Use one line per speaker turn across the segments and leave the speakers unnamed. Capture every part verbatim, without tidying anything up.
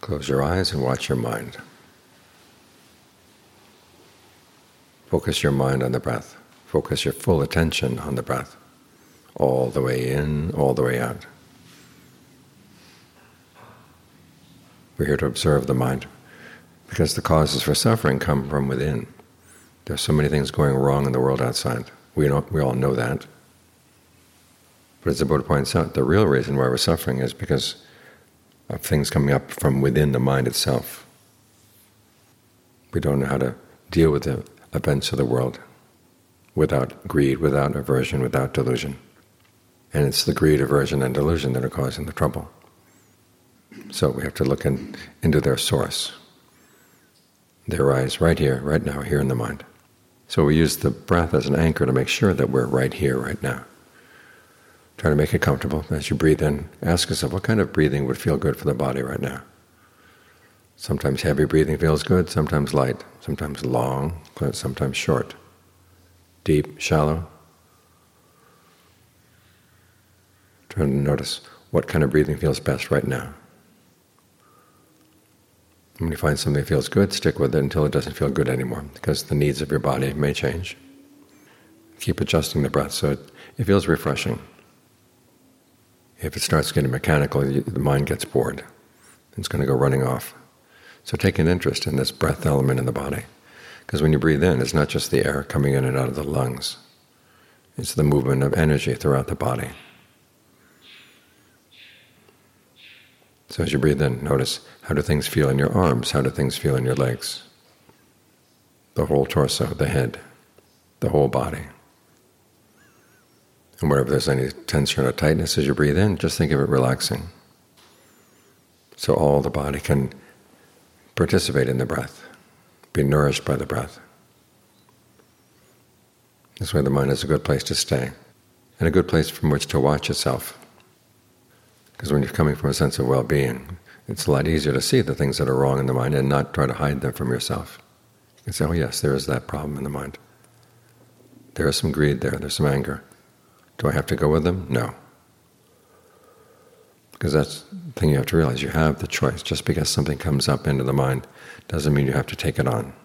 Close your eyes and watch your mind. Focus your mind on the breath. Focus your full attention on the breath, all the way in, all the way out. We're here to observe the mind, because the causes for suffering come from within. There are so many things going wrong in the world outside. We don't, we all know that. But as the Buddha points out, the real reason why we're suffering is because of things coming up from within the mind itself. We don't know how to deal with the events of the world without greed, without aversion, without delusion. And it's the greed, aversion, and delusion that are causing the trouble. So we have to look in, into their source. They arise right here, right now, here in the mind. So we use the breath as an anchor to make sure that we're right here, right now. Try to make it comfortable. As you breathe in, ask yourself, what kind of breathing would feel good for the body right now? Sometimes heavy breathing feels good, sometimes light, sometimes long, sometimes short, deep, shallow. Try to notice what kind of breathing feels best right now. When you find something that feels good, stick with it until it doesn't feel good anymore, because the needs of your body may change. Keep adjusting the breath so it, it feels refreshing. If it starts getting mechanical, the mind gets bored. It's going to go running off. So take an interest in this breath element in the body, because when you breathe in, it's not just the air coming in and out of the lungs. It's the movement of energy throughout the body. So as you breathe in, notice, how do things feel in your arms? How do things feel in your legs? The whole torso, the head, the whole body. And wherever there's any tension or tightness as you breathe in, just think of it relaxing. So all the body can participate in the breath, be nourished by the breath. This way the mind is a good place to stay, and a good place from which to watch itself. Because when you're coming from a sense of well-being, it's a lot easier to see the things that are wrong in the mind and not try to hide them from yourself. You can say, oh yes, there is that problem in the mind. There is some greed there, there's some anger. Do I have to go with them? No. Because that's the thing you have to realize. You have the choice. Just because something comes up into the mind doesn't mean you have to take it on.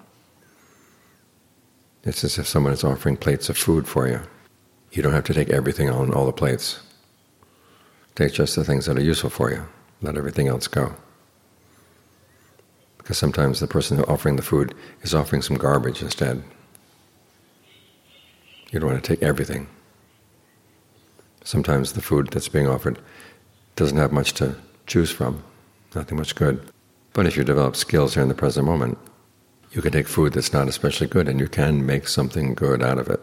It's as if someone is offering plates of food for you. You don't have to take everything on all the plates. Take just the things that are useful for you. Let everything else go. Because sometimes the person offering the food is offering some garbage instead. You don't want to take everything. Sometimes the food that's being offered doesn't have much to choose from, nothing much good. But if you develop skills here in the present moment, you can take food that's not especially good and you can make something good out of it.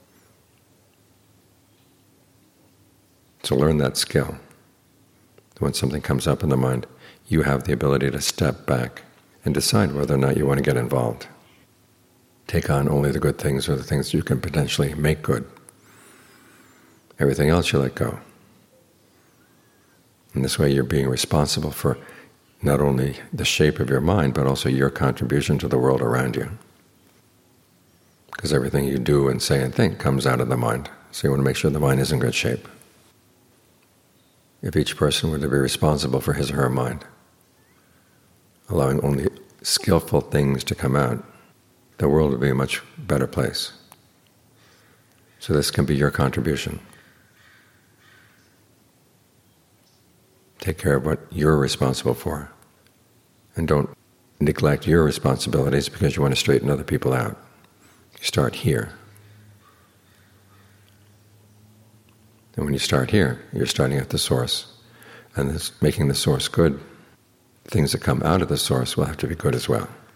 So learn that skill. When something comes up in the mind, you have the ability to step back and decide whether or not you want to get involved. Take on only the good things or the things you can potentially make good. Everything else you let go. In this way you're being responsible for not only the shape of your mind, but also your contribution to the world around you. Because everything you do and say and think comes out of the mind. So you want to make sure the mind is in good shape. If each person were to be responsible for his or her mind, allowing only skillful things to come out, the world would be a much better place. So this can be your contribution. Take care of what you're responsible for, and don't neglect your responsibilities because you want to straighten other people out. You start here. And when you start here, you're starting at the source. And this, making the source good, things that come out of the source will have to be good as well.